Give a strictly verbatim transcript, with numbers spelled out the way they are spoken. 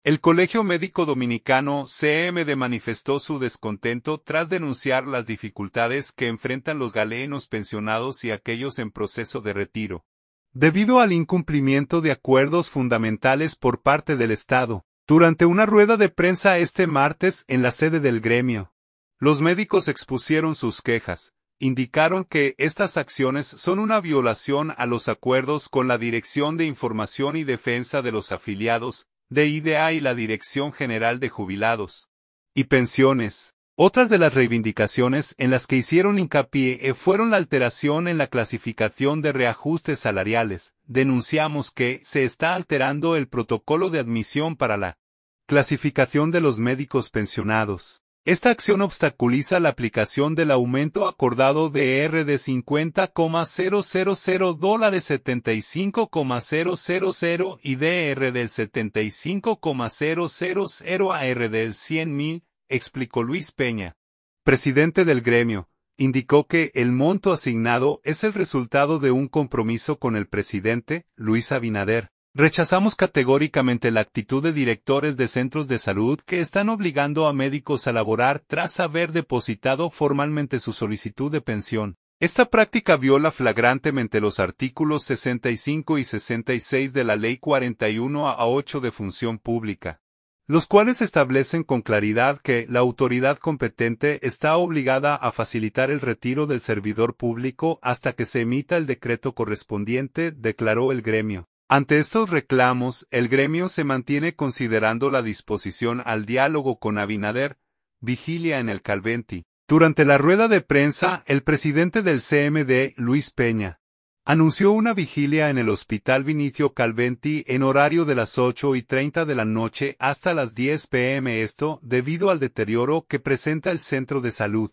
El Colegio Médico Dominicano C M D manifestó su descontento tras denunciar las dificultades que enfrentan los galenos pensionados y aquellos en proceso de retiro, debido al incumplimiento de acuerdos fundamentales por parte del Estado. Durante una rueda de prensa este martes en la sede del gremio, los médicos expusieron sus quejas. Indicaron que estas acciones son una violación a los acuerdos con la Dirección de Información y Defensa de los Afiliados, de I D A y la Dirección General de Jubilados y Pensiones. Otras de las reivindicaciones en las que hicieron hincapié fueron la alteración en la clasificación de reajustes salariales. Denunciamos que se está alterando el protocolo de admisión para la clasificación de los médicos pensionados. Esta acción obstaculiza la aplicación del aumento acordado de R de cincuenta coma cero cero cero dólares setenta y cinco coma cero cero cero y D R del setenta y cinco coma cero cero cero a R del cien mil, explicó Luis Peña, presidente del gremio. Indicó que el monto asignado es el resultado de un compromiso con el presidente, Luis Abinader. Rechazamos categóricamente la actitud de directores de centros de salud que están obligando a médicos a laborar tras haber depositado formalmente su solicitud de pensión. Esta práctica viola flagrantemente los artículos sesenta y cinco y sesenta y seis de la Ley cuarenta y uno a ocho de Función Pública, los cuales establecen con claridad que la autoridad competente está obligada a facilitar el retiro del servidor público hasta que se emita el decreto correspondiente, declaró el gremio. Ante estos reclamos, el gremio se mantiene considerando la disposición al diálogo con Abinader, vigilia en el Calventi. Durante la rueda de prensa, el presidente del C M D, Luis Peña, anunció una vigilia en el Hospital Vinicio Calventi en horario de las ocho y treinta de la noche hasta las diez p m esto debido al deterioro que presenta el centro de salud.